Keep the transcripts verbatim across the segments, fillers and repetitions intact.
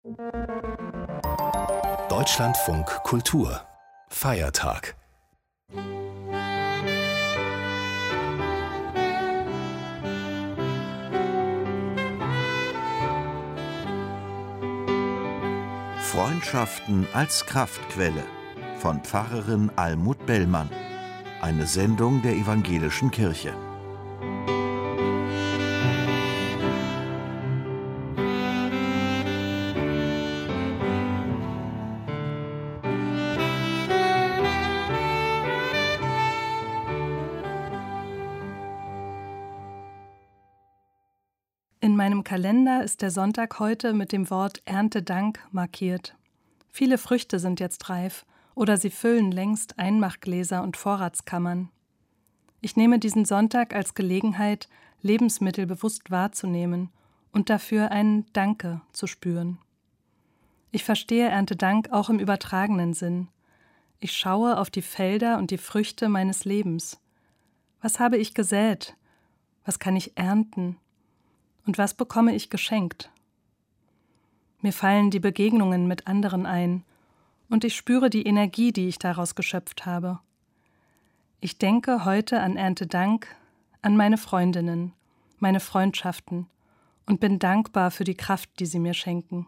Deutschlandfunk Kultur Feiertag. Freundschaften als Kraftquelle von Pfarrerin Almut Bellmann. Eine Sendung der Evangelischen Kirche. In meinem Kalender ist der Sonntag heute mit dem Wort Erntedank markiert. Viele Früchte sind jetzt reif oder sie füllen längst Einmachgläser und Vorratskammern. Ich nehme diesen Sonntag als Gelegenheit, Lebensmittel bewusst wahrzunehmen und dafür ein Danke zu spüren. Ich verstehe Erntedank auch im übertragenen Sinn. Ich schaue auf die Felder und die Früchte meines Lebens. Was habe ich gesät? Was kann ich ernten? Und was bekomme ich geschenkt? Mir fallen die Begegnungen mit anderen ein und ich spüre die Energie, die ich daraus geschöpft habe. Ich denke heute an Erntedank, an meine Freundinnen, meine Freundschaften und bin dankbar für die Kraft, die sie mir schenken.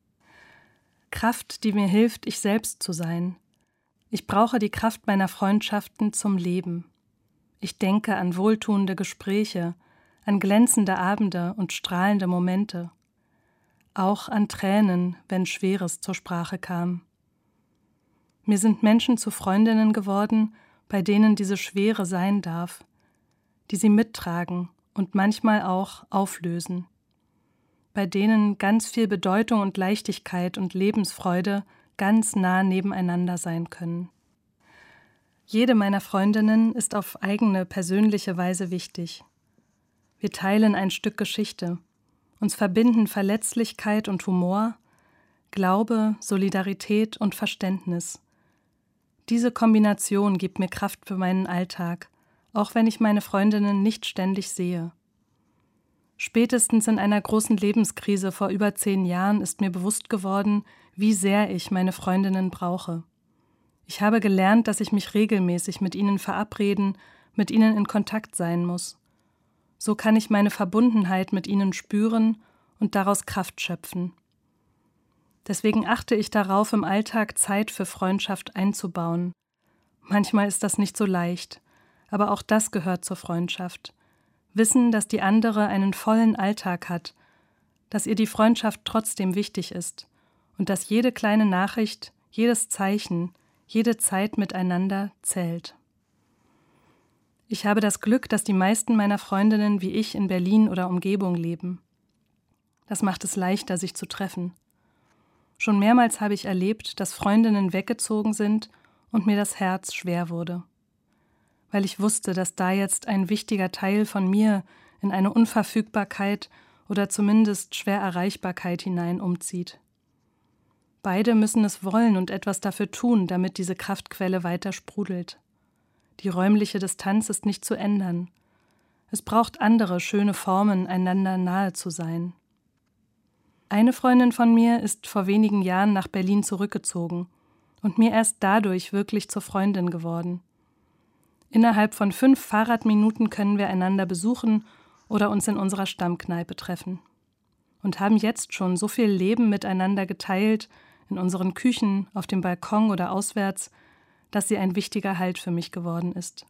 Kraft, die mir hilft, ich selbst zu sein. Ich brauche die Kraft meiner Freundschaften zum Leben. Ich denke an wohltuende Gespräche, an glänzende Abende und strahlende Momente, auch an Tränen, wenn Schweres zur Sprache kam. Mir sind Menschen zu Freundinnen geworden, bei denen diese Schwere sein darf, die sie mittragen und manchmal auch auflösen, bei denen ganz viel Bedeutung und Leichtigkeit und Lebensfreude ganz nah nebeneinander sein können. Jede meiner Freundinnen ist auf eigene persönliche Weise wichtig. Wir teilen ein Stück Geschichte. Uns verbinden Verletzlichkeit und Humor, Glaube, Solidarität und Verständnis. Diese Kombination gibt mir Kraft für meinen Alltag, auch wenn ich meine Freundinnen nicht ständig sehe. Spätestens in einer großen Lebenskrise vor über zehn Jahren ist mir bewusst geworden, wie sehr ich meine Freundinnen brauche. Ich habe gelernt, dass ich mich regelmäßig mit ihnen verabreden, mit ihnen in Kontakt sein muss. So kann ich meine Verbundenheit mit ihnen spüren und daraus Kraft schöpfen. Deswegen achte ich darauf, im Alltag Zeit für Freundschaft einzubauen. Manchmal ist das nicht so leicht, aber auch das gehört zur Freundschaft. Wissen, dass die andere einen vollen Alltag hat, dass ihr die Freundschaft trotzdem wichtig ist und dass jede kleine Nachricht, jedes Zeichen, jede Zeit miteinander zählt. Ich habe das Glück, dass die meisten meiner Freundinnen wie ich in Berlin oder Umgebung leben. Das macht es leichter, sich zu treffen. Schon mehrmals habe ich erlebt, dass Freundinnen weggezogen sind und mir das Herz schwer wurde. Weil ich wusste, dass da jetzt ein wichtiger Teil von mir in eine Unverfügbarkeit oder zumindest Schwererreichbarkeit hinein umzieht. Beide müssen es wollen und etwas dafür tun, damit diese Kraftquelle weiter sprudelt. Die räumliche Distanz ist nicht zu ändern. Es braucht andere schöne Formen, einander nahe zu sein. Eine Freundin von mir ist vor wenigen Jahren nach Berlin zurückgezogen und mir erst dadurch wirklich zur Freundin geworden. Innerhalb von fünf Fahrradminuten können wir einander besuchen oder uns in unserer Stammkneipe treffen. Und haben jetzt schon so viel Leben miteinander geteilt, in unseren Küchen, auf dem Balkon oder auswärts, dass sie ein wichtiger Halt für mich geworden ist.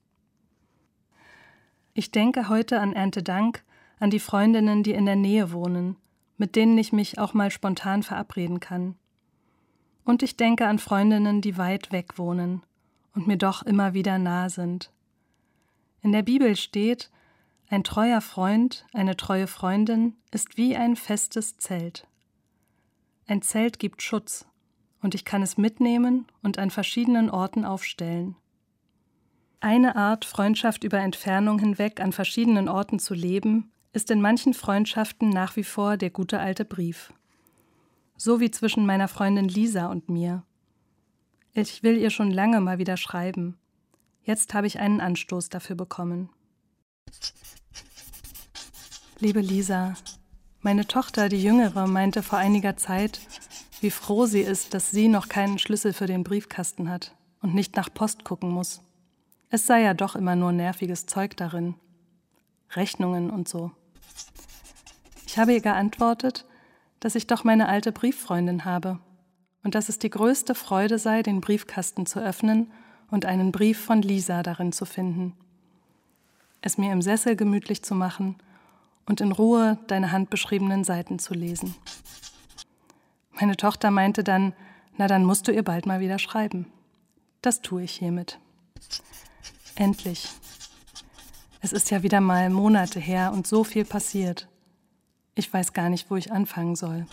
Ich denke heute an Erntedank, an die Freundinnen, die in der Nähe wohnen, mit denen ich mich auch mal spontan verabreden kann. Und ich denke an Freundinnen, die weit weg wohnen und mir doch immer wieder nah sind. In der Bibel steht, ein treuer Freund, eine treue Freundin ist wie ein festes Zelt. Ein Zelt gibt Schutz, und ich kann es mitnehmen und an verschiedenen Orten aufstellen. Eine Art, Freundschaft über Entfernung hinweg an verschiedenen Orten zu leben, ist in manchen Freundschaften nach wie vor der gute alte Brief. So wie zwischen meiner Freundin Lisa und mir. Ich will ihr schon lange mal wieder schreiben. Jetzt habe ich einen Anstoß dafür bekommen. Liebe Lisa, Meine Tochter, die Jüngere, meinte vor einiger Zeit, wie froh sie ist, dass sie noch keinen Schlüssel für den Briefkasten hat und nicht nach Post gucken muss. Es sei ja doch immer nur nerviges Zeug darin. Rechnungen und so. Ich habe ihr geantwortet, dass ich doch meine alte Brieffreundin habe und dass es die größte Freude sei, den Briefkasten zu öffnen und einen Brief von Lisa darin zu finden. Es mir im Sessel gemütlich zu machen und in Ruhe deine handbeschriebenen Seiten zu lesen. Meine Tochter meinte dann, na dann musst du ihr bald mal wieder schreiben. Das tue ich hiermit. Endlich. Es ist ja wieder mal Monate her und so viel passiert. Ich weiß gar nicht, wo ich anfangen soll.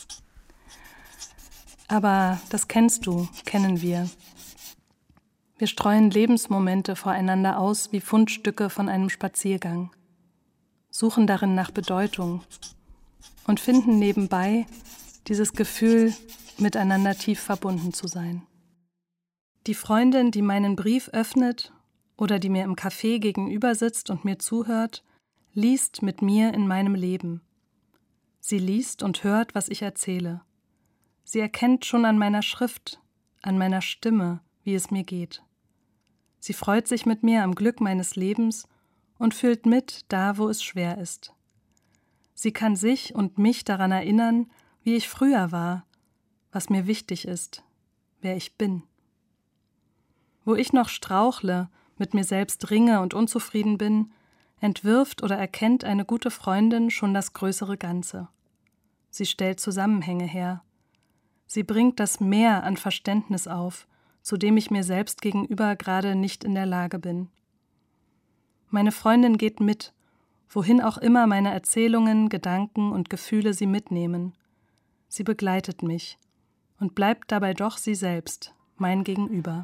Aber das kennst du, kennen wir. Wir streuen Lebensmomente voreinander aus wie Fundstücke von einem Spaziergang, suchen darin nach Bedeutung und finden nebenbei dieses Gefühl, miteinander tief verbunden zu sein. Die Freundin, die meinen Brief öffnet oder die mir im Café gegenüber sitzt und mir zuhört, liest mit mir in meinem Leben. Sie liest und hört, was ich erzähle. Sie erkennt schon an meiner Schrift, an meiner Stimme, wie es mir geht. Sie freut sich mit mir am Glück meines Lebens und fühlt mit da, wo es schwer ist. Sie kann sich und mich daran erinnern, wie ich früher war, was mir wichtig ist, wer ich bin. Wo ich noch strauchle, mit mir selbst ringe und unzufrieden bin, entwirft oder erkennt eine gute Freundin schon das größere Ganze. Sie stellt Zusammenhänge her. Sie bringt das Mehr an Verständnis auf, zu dem ich mir selbst gegenüber gerade nicht in der Lage bin. Meine Freundin geht mit, wohin auch immer meine Erzählungen, Gedanken und Gefühle sie mitnehmen. Sie begleitet mich und bleibt dabei doch sie selbst, mein Gegenüber.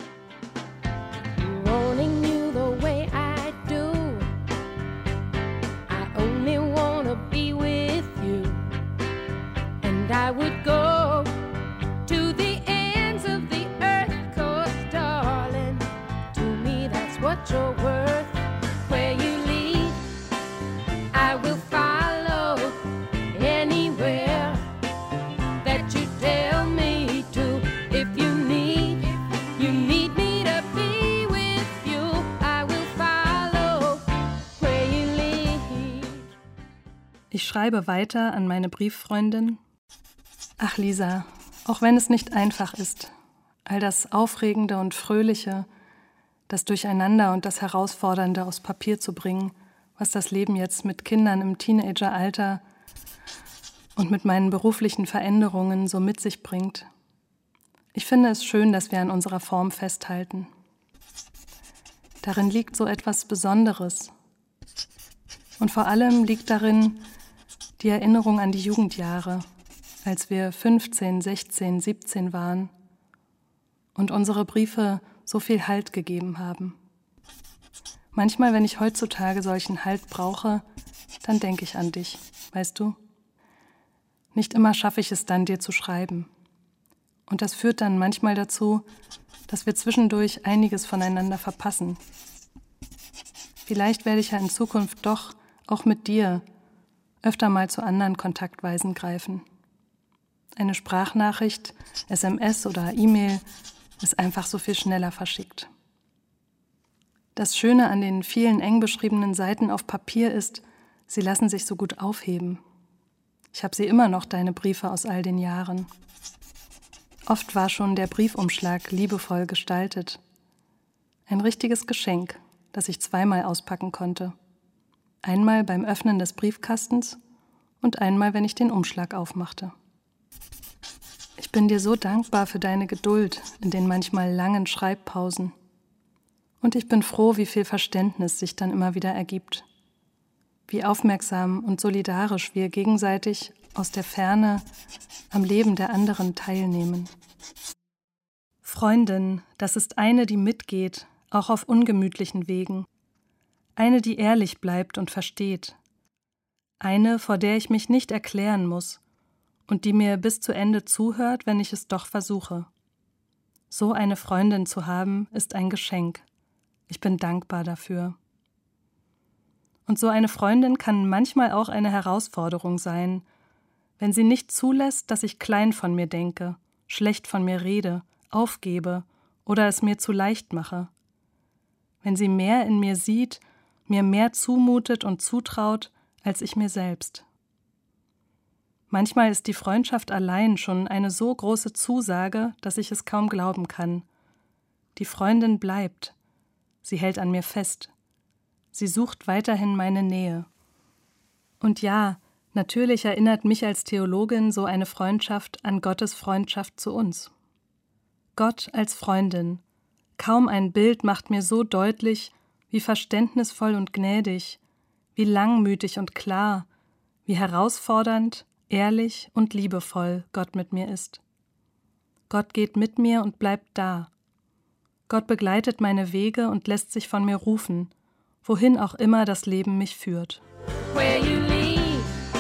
I would go to the ends of the earth, 'cause darling, to me that's what you're worth. Where you lead, I will follow anywhere that you tell me to. If you need, you need me to be with you, I will follow where you lead. Ich schreibe weiter an meine Brieffreundin. Ach Lisa, auch wenn es nicht einfach ist, all das Aufregende und Fröhliche, das Durcheinander und das Herausfordernde aufs Papier zu bringen, was das Leben jetzt mit Kindern im Teenageralter und mit meinen beruflichen Veränderungen so mit sich bringt. Ich finde es schön, dass wir an unserer Form festhalten. Darin liegt so etwas Besonderes. Und vor allem liegt darin die Erinnerung an die Jugendjahre, als wir fünfzehn, sechzehn, siebzehn waren und unsere Briefe so viel Halt gegeben haben. Manchmal, wenn ich heutzutage solchen Halt brauche, dann denke ich an dich, weißt du? Nicht immer schaffe ich es dann, dir zu schreiben. Und das führt dann manchmal dazu, dass wir zwischendurch einiges voneinander verpassen. Vielleicht werde ich ja in Zukunft doch, auch mit dir, öfter mal zu anderen Kontaktweisen greifen. Eine Sprachnachricht, S M S oder E-Mail ist einfach so viel schneller verschickt. Das Schöne an den vielen eng beschriebenen Seiten auf Papier ist, sie lassen sich so gut aufheben. Ich habe sie immer noch, deine Briefe aus all den Jahren. Oft war schon der Briefumschlag liebevoll gestaltet. Ein richtiges Geschenk, das ich zweimal auspacken konnte. Einmal beim Öffnen des Briefkastens und einmal, wenn ich den Umschlag aufmachte. Ich bin dir so dankbar für deine Geduld in den manchmal langen Schreibpausen. Und ich bin froh, wie viel Verständnis sich dann immer wieder ergibt. Wie aufmerksam und solidarisch wir gegenseitig aus der Ferne am Leben der anderen teilnehmen. Freundin, das ist eine, die mitgeht, auch auf ungemütlichen Wegen. Eine, die ehrlich bleibt und versteht. Eine, vor der ich mich nicht erklären muss und die mir bis zu Ende zuhört, wenn ich es doch versuche. So eine Freundin zu haben, ist ein Geschenk. Ich bin dankbar dafür. Und so eine Freundin kann manchmal auch eine Herausforderung sein, wenn sie nicht zulässt, dass ich klein von mir denke, schlecht von mir rede, aufgebe oder es mir zu leicht mache. Wenn sie mehr in mir sieht, mir mehr zumutet und zutraut, als ich mir selbst. Manchmal ist die Freundschaft allein schon eine so große Zusage, dass ich es kaum glauben kann. Die Freundin bleibt. Sie hält an mir fest. Sie sucht weiterhin meine Nähe. Und ja, natürlich erinnert mich als Theologin so eine Freundschaft an Gottes Freundschaft zu uns. Gott als Freundin. Kaum ein Bild macht mir so deutlich, wie verständnisvoll und gnädig, wie langmütig und klar, wie herausfordernd, ehrlich und liebevoll Gott mit mir ist. Gott geht mit mir und bleibt da. Gott begleitet meine Wege und lässt sich von mir rufen, wohin auch immer das Leben mich führt. Where you lead,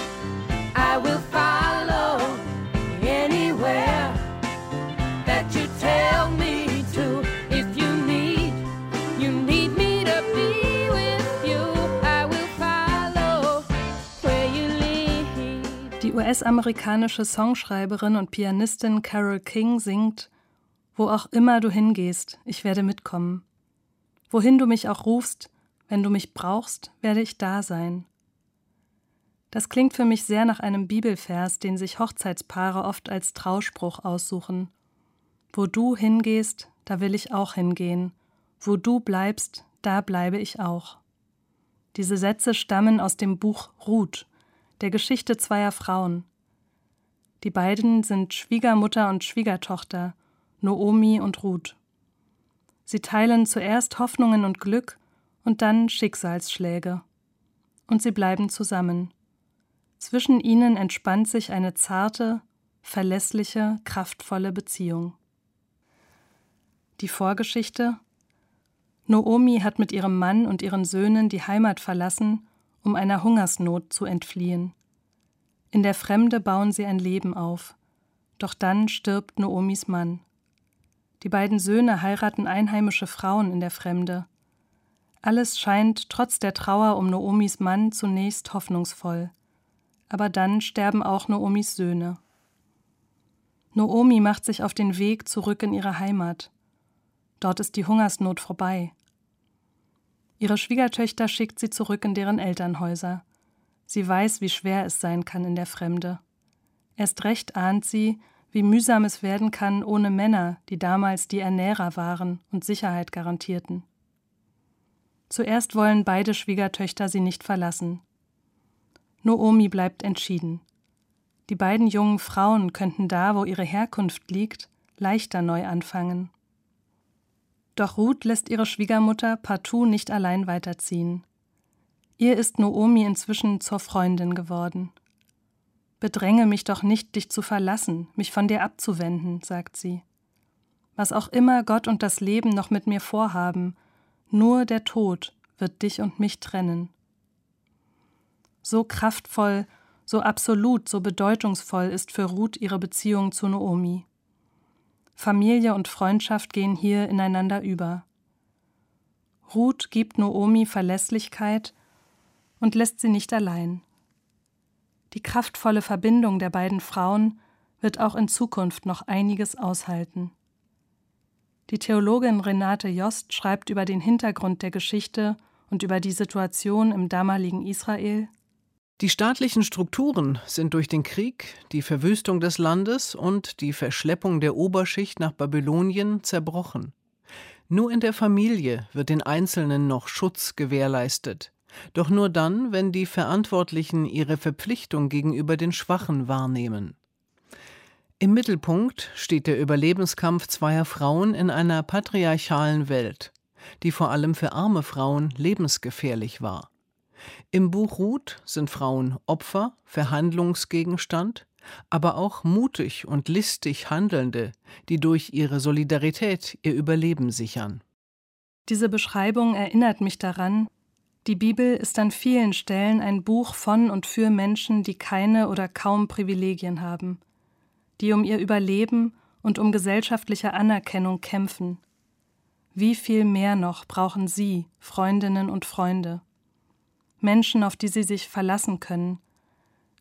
I will follow. Anywhere that you tell me to. If you need, you need me to be with you. I will follow where you lead. Die U S-amerikanische Songschreiberin und Pianistin Carole King singt: Wo auch immer du hingehst, ich werde mitkommen. Wohin du mich auch rufst, wenn du mich brauchst, werde ich da sein. Das klingt für mich sehr nach einem Bibelvers, den sich Hochzeitspaare oft als Trauspruch aussuchen. Wo du hingehst, da will ich auch hingehen. Wo du bleibst, da bleibe ich auch. Diese Sätze stammen aus dem Buch Ruth, der Geschichte zweier Frauen. Die beiden sind Schwiegermutter und Schwiegertochter, Noomi und Ruth. Sie teilen zuerst Hoffnungen und Glück und dann Schicksalsschläge. Und sie bleiben zusammen. Zwischen ihnen entspannt sich eine zarte, verlässliche, kraftvolle Beziehung. Die Vorgeschichte: Noomi hat mit ihrem Mann und ihren Söhnen die Heimat verlassen, um einer Hungersnot zu entfliehen. In der Fremde bauen sie ein Leben auf. Doch dann stirbt Noomis Mann. Die beiden Söhne heiraten einheimische Frauen in der Fremde. Alles scheint trotz der Trauer um Noomis Mann zunächst hoffnungsvoll. Aber dann sterben auch Noomis Söhne. Noomi macht sich auf den Weg zurück in ihre Heimat. Dort ist die Hungersnot vorbei. Ihre Schwiegertöchter schickt sie zurück in deren Elternhäuser. Sie weiß, wie schwer es sein kann in der Fremde. Erst recht ahnt sie, wie mühsam es werden kann ohne Männer, die damals die Ernährer waren und Sicherheit garantierten. Zuerst wollen beide Schwiegertöchter sie nicht verlassen. Noomi bleibt entschieden. Die beiden jungen Frauen könnten da, wo ihre Herkunft liegt, leichter neu anfangen. Doch Ruth lässt ihre Schwiegermutter partout nicht allein weiterziehen. Ihr ist Noomi inzwischen zur Freundin geworden. »Bedränge mich doch nicht, dich zu verlassen, mich von dir abzuwenden«, sagt sie. »Was auch immer Gott und das Leben noch mit mir vorhaben, nur der Tod wird dich und mich trennen.« So kraftvoll, so absolut, so bedeutungsvoll ist für Ruth ihre Beziehung zu Noomi. Familie und Freundschaft gehen hier ineinander über. Ruth gibt Noomi Verlässlichkeit und lässt sie nicht allein. Die kraftvolle Verbindung der beiden Frauen wird auch in Zukunft noch einiges aushalten. Die Theologin Renate Jost schreibt über den Hintergrund der Geschichte und über die Situation im damaligen Israel: Die staatlichen Strukturen sind durch den Krieg, die Verwüstung des Landes und die Verschleppung der Oberschicht nach Babylonien zerbrochen. Nur in der Familie wird den Einzelnen noch Schutz gewährleistet. Doch nur dann, wenn die Verantwortlichen ihre Verpflichtung gegenüber den Schwachen wahrnehmen. Im Mittelpunkt steht der Überlebenskampf zweier Frauen in einer patriarchalen Welt, die vor allem für arme Frauen lebensgefährlich war. Im Buch Ruth sind Frauen Opfer, Verhandlungsgegenstand, aber auch mutig und listig Handelnde, die durch ihre Solidarität ihr Überleben sichern. Diese Beschreibung erinnert mich daran, die Bibel ist an vielen Stellen ein Buch von und für Menschen, die keine oder kaum Privilegien haben, die um ihr Überleben und um gesellschaftliche Anerkennung kämpfen. Wie viel mehr noch brauchen sie, Freundinnen und Freunde? Menschen, auf die sie sich verlassen können,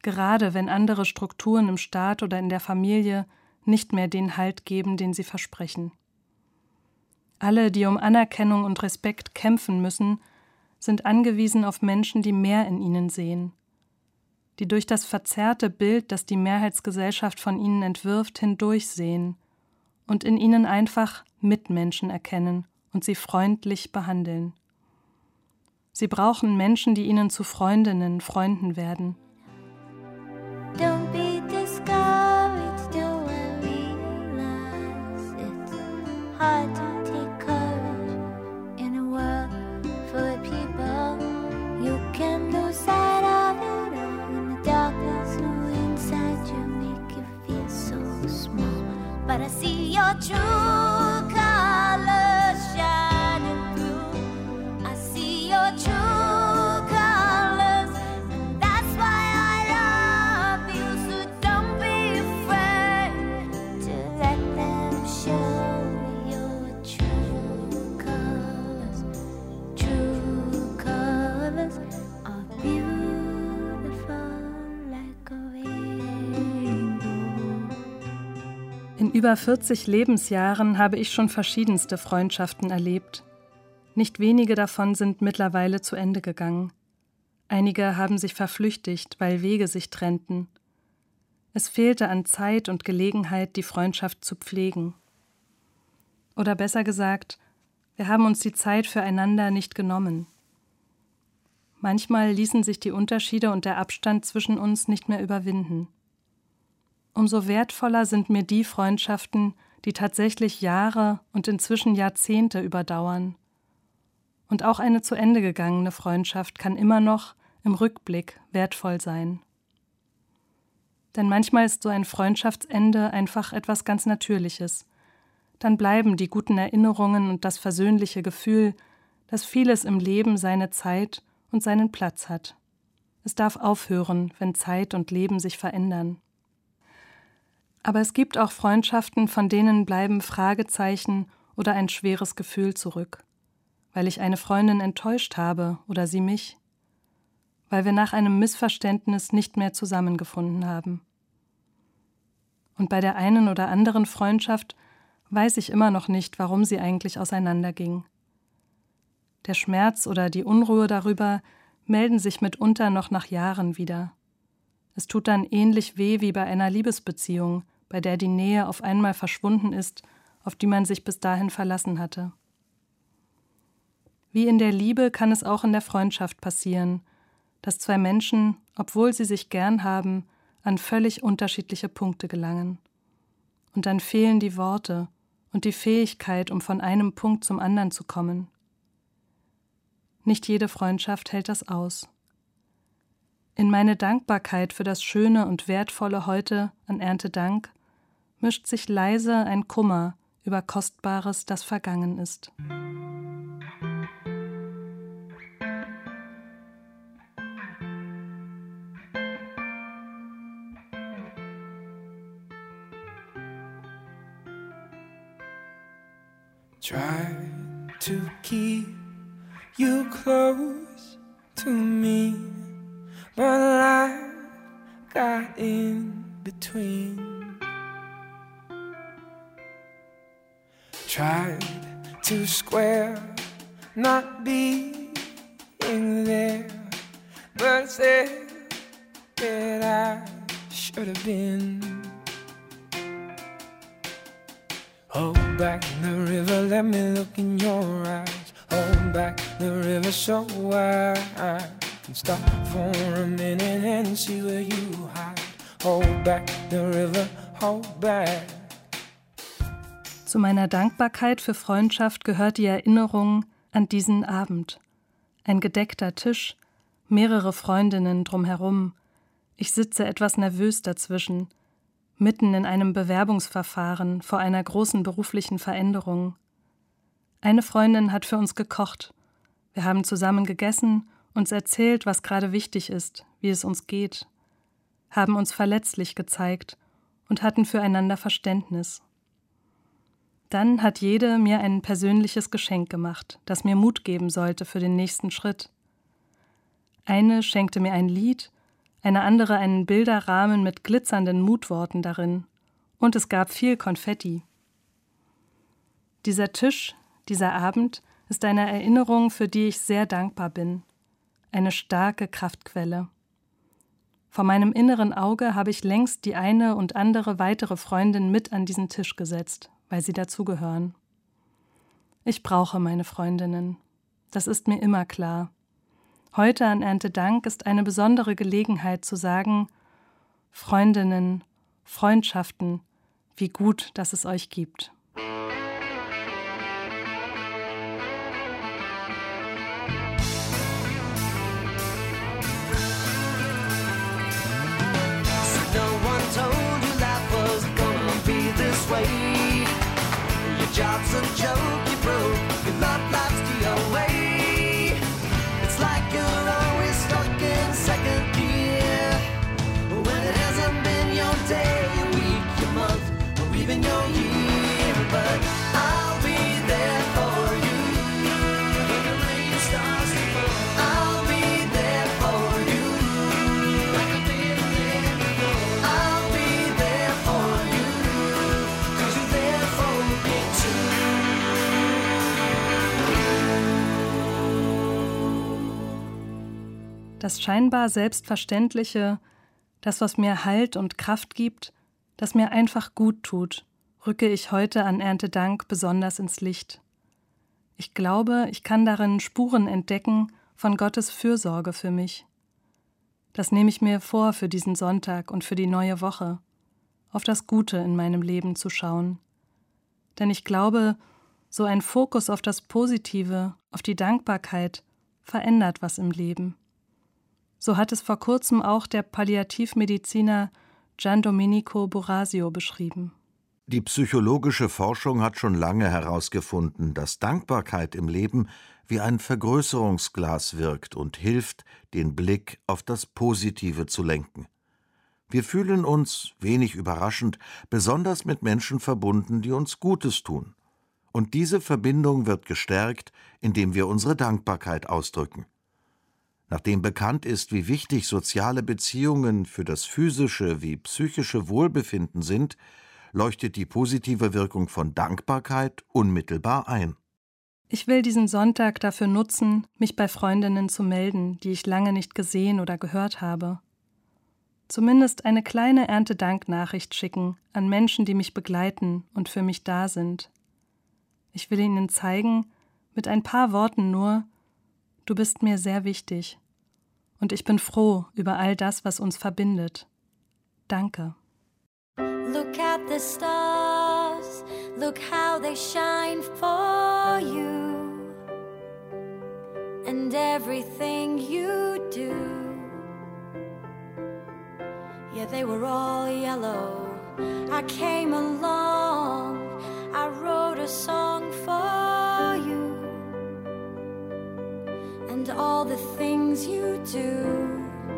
gerade wenn andere Strukturen im Staat oder in der Familie nicht mehr den Halt geben, den sie versprechen. Alle, die um Anerkennung und Respekt kämpfen müssen, sind angewiesen auf Menschen, die mehr in ihnen sehen, die durch das verzerrte Bild, das die Mehrheitsgesellschaft von ihnen entwirft, hindurchsehen und in ihnen einfach Mitmenschen erkennen und sie freundlich behandeln. Sie brauchen Menschen, die ihnen zu Freundinnen, Freunden werden. Don't be discouraged, do I realize it's hard to take courage in a world full of people. You can lose sight of it all in the darkness who inside you make you feel so small. But I see your true colors shining through. I see your true colors, and that's why I love you. So don't be afraid to let them show your true colors. True colors are beautiful like a rainbow. In über vierzig Lebensjahren habe ich schon verschiedenste Freundschaften erlebt. Nicht wenige davon sind mittlerweile zu Ende gegangen. Einige haben sich verflüchtigt, weil Wege sich trennten. Es fehlte an Zeit und Gelegenheit, die Freundschaft zu pflegen. Oder besser gesagt, wir haben uns die Zeit füreinander nicht genommen. Manchmal ließen sich die Unterschiede und der Abstand zwischen uns nicht mehr überwinden. Umso wertvoller sind mir die Freundschaften, die tatsächlich Jahre und inzwischen Jahrzehnte überdauern. Und auch eine zu Ende gegangene Freundschaft kann immer noch im Rückblick wertvoll sein. Denn manchmal ist so ein Freundschaftsende einfach etwas ganz Natürliches. Dann bleiben die guten Erinnerungen und das versöhnliche Gefühl, dass vieles im Leben seine Zeit und seinen Platz hat. Es darf aufhören, wenn Zeit und Leben sich verändern. Aber es gibt auch Freundschaften, von denen bleiben Fragezeichen oder ein schweres Gefühl zurück, weil ich eine Freundin enttäuscht habe oder sie mich, weil wir nach einem Missverständnis nicht mehr zusammengefunden haben. Und bei der einen oder anderen Freundschaft weiß ich immer noch nicht, warum sie eigentlich auseinanderging. Der Schmerz oder die Unruhe darüber melden sich mitunter noch nach Jahren wieder. Es tut dann ähnlich weh wie bei einer Liebesbeziehung, bei der die Nähe auf einmal verschwunden ist, auf die man sich bis dahin verlassen hatte. Wie in der Liebe kann es auch in der Freundschaft passieren, dass zwei Menschen, obwohl sie sich gern haben, an völlig unterschiedliche Punkte gelangen. Und dann fehlen die Worte und die Fähigkeit, um von einem Punkt zum anderen zu kommen. Nicht jede Freundschaft hält das aus. In meine Dankbarkeit für das Schöne und Wertvolle heute an Erntedank mischt sich leise ein Kummer über Kostbares, das vergangen ist. Try to keep you close to me, but life got in between. Tried to square not being there, but said that I should have been. Hold back the river, let me look in your eyes. Hold back the river so I can stop for a minute and see where you hide. Hold back the river, hold back. Zu meiner Dankbarkeit für Freundschaft gehört die Erinnerung an diesen Abend. Ein gedeckter Tisch, mehrere Freundinnen drumherum. Ich sitze etwas nervös dazwischen, mitten in einem Bewerbungsverfahren vor einer großen beruflichen Veränderung. Eine Freundin hat für uns gekocht. Wir haben zusammen gegessen, uns erzählt, was gerade wichtig ist, wie es uns geht, haben uns verletzlich gezeigt und hatten füreinander Verständnis. Dann hat jede mir ein persönliches Geschenk gemacht, das mir Mut geben sollte für den nächsten Schritt. Eine schenkte mir ein Lied, eine andere einen Bilderrahmen mit glitzernden Mutworten darin. Und es gab viel Konfetti. Dieser Tisch, dieser Abend ist eine Erinnerung, für die ich sehr dankbar bin. Eine starke Kraftquelle. Vor meinem inneren Auge habe ich längst die eine und andere weitere Freundin mit an diesen Tisch gesetzt, weil sie dazugehören. Ich brauche meine Freundinnen. Das ist mir immer klar. Heute an Erntedank ist eine besondere Gelegenheit zu sagen, Freundinnen, Freundschaften, wie gut, dass es euch gibt. Job's a joke you broke, your love life's the away. It's like you're always stuck in second gear, when it hasn't been your day, your week, your month, or even your year. But I'll be there for you when the rain starts to fall. I'll be there for you like I've been there before. I'll be there for you 'cause you're there for me too. Das scheinbar Selbstverständliche, das, was mir Halt und Kraft gibt, das mir einfach gut tut, rücke ich heute an Erntedank besonders ins Licht. Ich glaube, ich kann darin Spuren entdecken von Gottes Fürsorge für mich. Das nehme ich mir vor für diesen Sonntag und für die neue Woche, auf das Gute in meinem Leben zu schauen. Denn ich glaube, so ein Fokus auf das Positive, auf die Dankbarkeit, verändert was im Leben. So hat es vor kurzem auch der Palliativmediziner Gian Domenico Burasio beschrieben. Die psychologische Forschung hat schon lange herausgefunden, dass Dankbarkeit im Leben wie ein Vergrößerungsglas wirkt und hilft, den Blick auf das Positive zu lenken. Wir fühlen uns, wenig überraschend, besonders mit Menschen verbunden, die uns Gutes tun. Und diese Verbindung wird gestärkt, indem wir unsere Dankbarkeit ausdrücken. Nachdem bekannt ist, wie wichtig soziale Beziehungen für das physische wie psychische Wohlbefinden sind, leuchtet die positive Wirkung von Dankbarkeit unmittelbar ein. Ich will diesen Sonntag dafür nutzen, mich bei Freundinnen zu melden, die ich lange nicht gesehen oder gehört habe. Zumindest eine kleine Erntedank-Nachricht schicken an Menschen, die mich begleiten und für mich da sind. Ich will ihnen zeigen, mit ein paar Worten nur, du bist mir sehr wichtig. Und ich bin froh über all das, was uns verbindet. Danke. Look at the stars, look how they shine for you, and everything you do. Yeah, they were all yellow. I came along, I wrote a song for you, and all the things you do.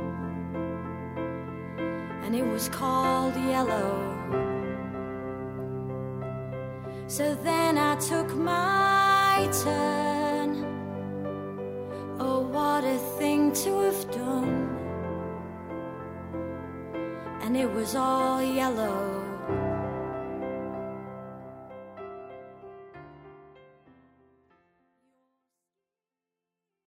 And it was called Yellow. So then I took my turn. Oh, what a thing to have done. And it was all yellow.